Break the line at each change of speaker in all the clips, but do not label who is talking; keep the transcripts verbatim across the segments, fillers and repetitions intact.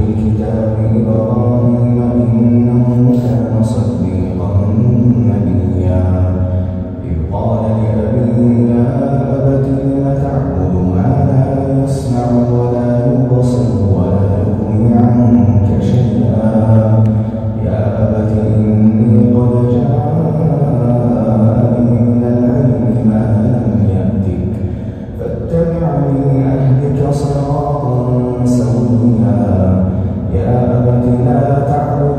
الكتاب إبراهيم إنه كان صديقا نبيا إذ قال لأبيه يا أبت لم تعبد ما لا يسمع ولا يبصر ولا يغني عنك شيئا يا أبت إني قد جاءني من العلم ما لم يأتك فاتبعني أهدك صراطا سويا يا أبت لا تعبد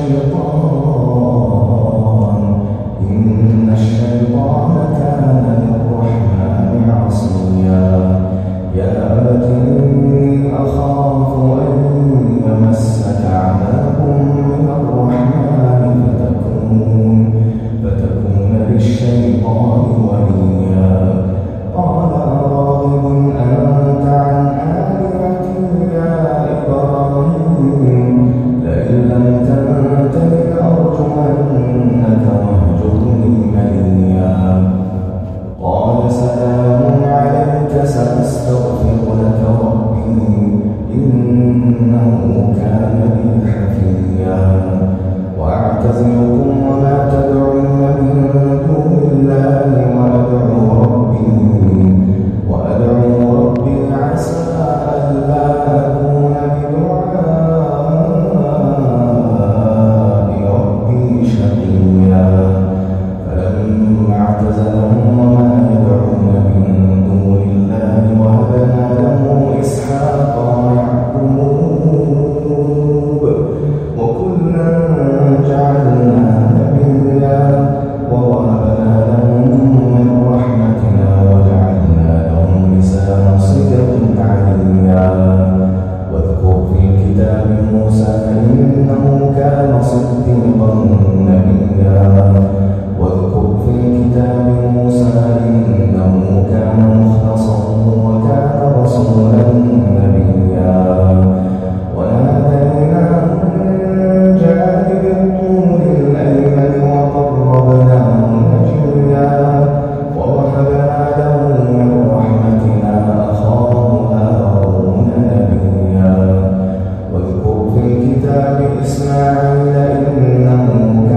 الشيطان إن الشيطان كان للرحمن عصيا يا أبت إني أخاف أن يمسك عذاب من الرحمن فتكون فتكون للشيطان وليا قال أراغب أنت عن آلهتي يا إبراهيم لئن لم تنته لأرجمنك واهجرني مليا قال سلام عليك سأستغفر لك ربي إنه كان بي حفيا وأعتزلكم وما تدعون من دون الله وأدعو ربي وأدعو ربي عسى ألا أكون بدعاء ربي شقيا فلما اعتزلهم وما يدعون من دون الله وهبنا له إسحاق ويعقوب وكلا جعلنا نبيا ووهبنا لهم من رحمتنا وجعلنا لهم لسان صدق عليا واذكر في الكتاب موسى إنه كان صديقا نبيا واذكر في الكتاب موسى إنه كان مخلصا وكان رسولا نبيا وناديناه من جانب الطور الأيمن وقربناه نجيا ووهبنا له من رحمتنا أخاه هارون نبيا واذكر في الكتاب إسماعيل إنه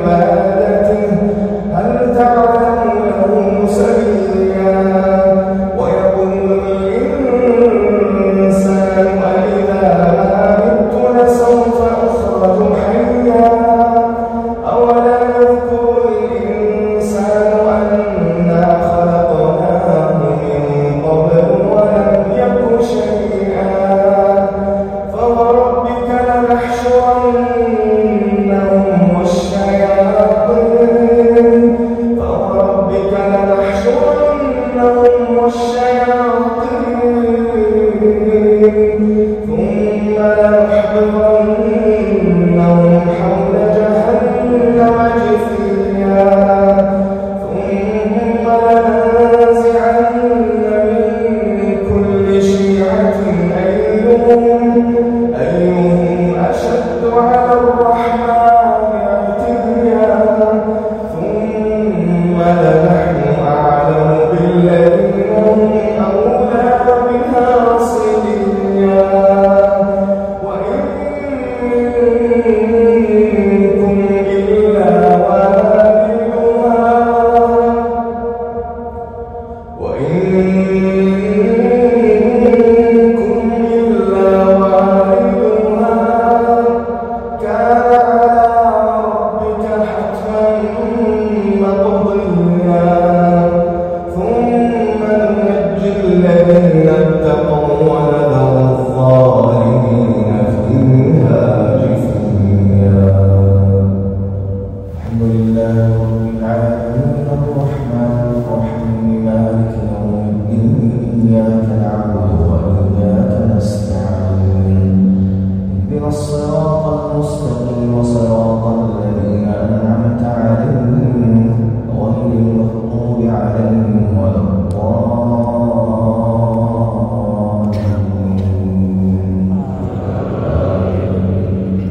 عبادته هل تعلم له سميا ويقول الإنسان أإذا مت لسوف أخرج حيا أولا يذكر الإنسان أنا خلقناه من قبل ولم يك شيئا فوربك لنحشرنهم والشياطين فوربك لنحشرنهم والشياطين ثم لنحضرنهم حول جهنم جثيا ثم لننزعن من كل شيعة أيهم أيهم أشد على الرحمن عتيا ثم لنحن أعلم بالذين هم أولى بها صليا وإن منكم إلا واردها وإن منكم إلا واردها كان على ربك حتما مقضيا ثم ننجي الذين اتقوا ونذر الظالمين فيها جثيا. الحمد لله رب العالمين الرحمن الرحيم مالك يوم الدين إياك نعبد وإياك نستعين اهدنا الصراط المستقيم صراط الذين أنعمت عليهم غير المغضوب عليهم ولا الضالين.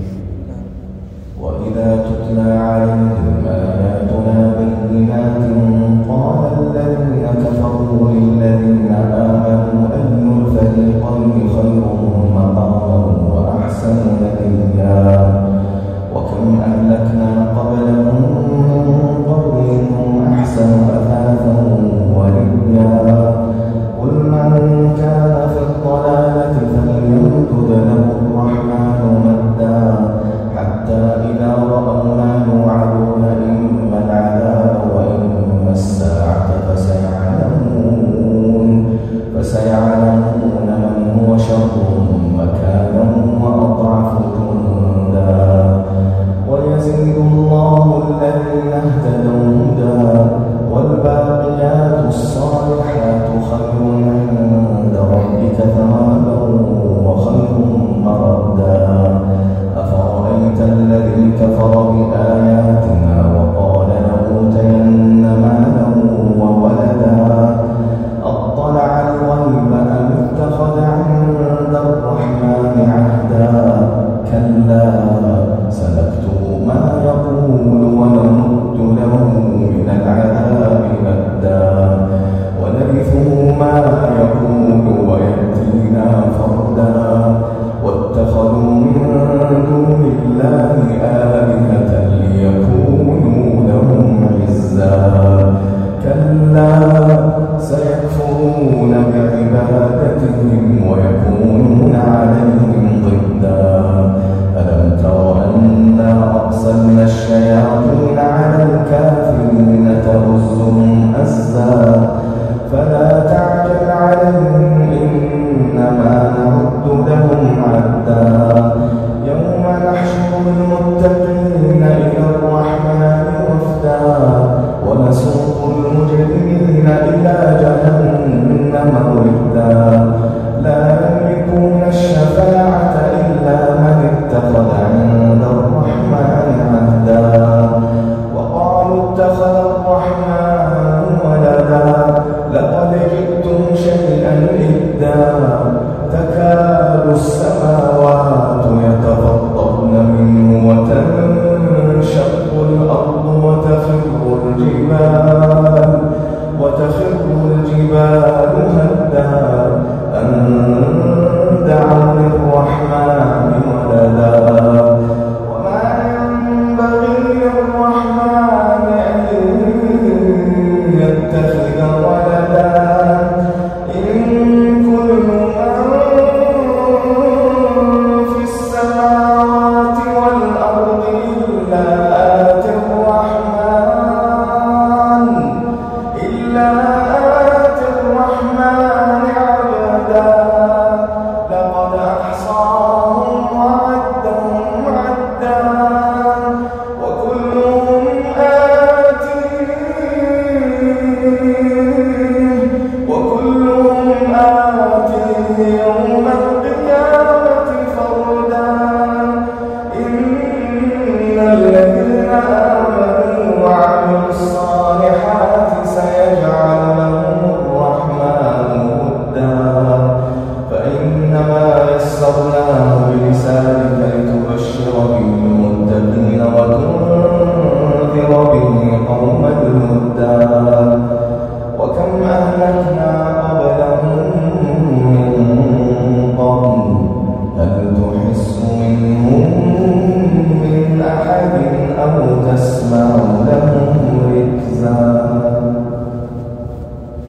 وإذا تتلى عليهم آياتنا بينات قال الذين كفروا للذين آمنوا أي الفريقين خير مقاما وأحسن نديا وكم أهلكنا قبلهم من قرن هم أحسن أثاثا ورئيا قل من كان في الضلالة فليمدد له الرحمن مدا حتى إذا رأوا ما يوعدون إما العذاب وإما الساعة فسيعلمون فسيعلمون من هو شر مكانا وأضعف جندا ويزيد الله الذين اهتدوا هدى والباقيات الصالحات خير عند ربك ثوابا وخير مردا أفرأيت الذي كفر بآياتنا وقال لأوتين مالا وولدا أطلع الغيب أم اتخذ عند الرحمن عهدا كلا سنكتب ما يقول ونمد له من العذاب مدا ونرثه ما يقول ويأتينا فردا واتخذوا من دون الله آلهة ليكونوا لهم عزا كلا سيكفرون بعبادتهم ويكونون عليهم ضدا ألم تر أنا أرسلنا الشياطين على الكافرين